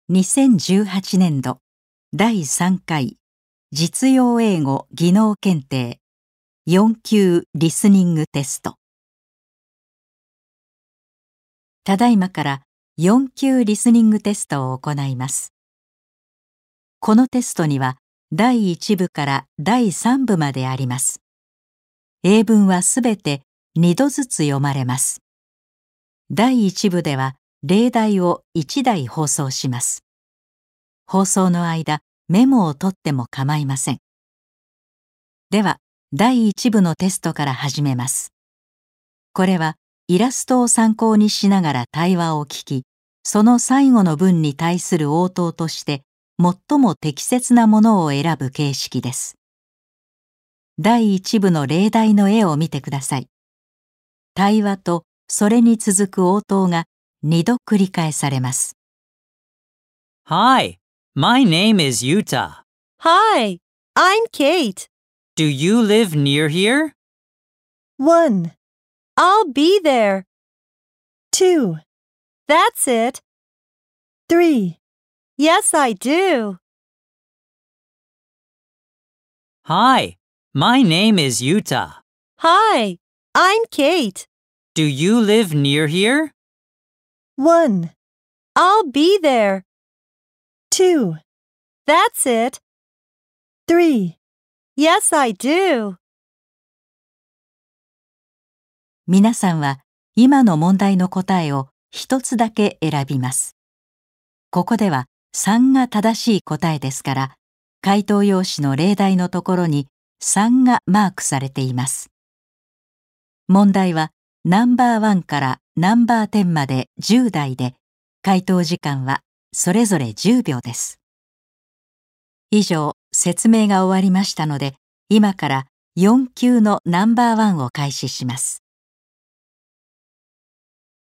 2018年度第3回実用英語技能検定4級リスニングテスト。ただいまから4級リスニングテストを行います。このテストには第1部から第3部まであります。英文はすべて2度ずつ読まれます。第1部では例題を1題放送します。放送の間、メモを取っても構いません。では、第1部のテストから始めます。これはイラストを参考にしながら対話を聞き、その最後の文に対する応答として最も適切なものを選ぶ形式です。第1部の例題の絵を見てください。対話とそれに続く応答が2度繰り返されます。 Hi, my name is Yuta. Hi, I'm Kate. Do you live near here? 1. I'll be there. 2. That's it. 3. Yes, I do. Hi, my name is Yuta. Hi, I'm Kate. Do you live near here? 1. I'll be there. 2. That's it. 3. Yes, I do. 皆さんは今の問題の答えを一つだけ選びます。ここでは3が正しい答えですから、回答用紙の例題のところに3がマークされています。問題はナンバー1からナンバー10まで10題で、回答時間はそれぞれ10秒です。以上、説明が終わりましたので、今から4級のナンバー1を開始します。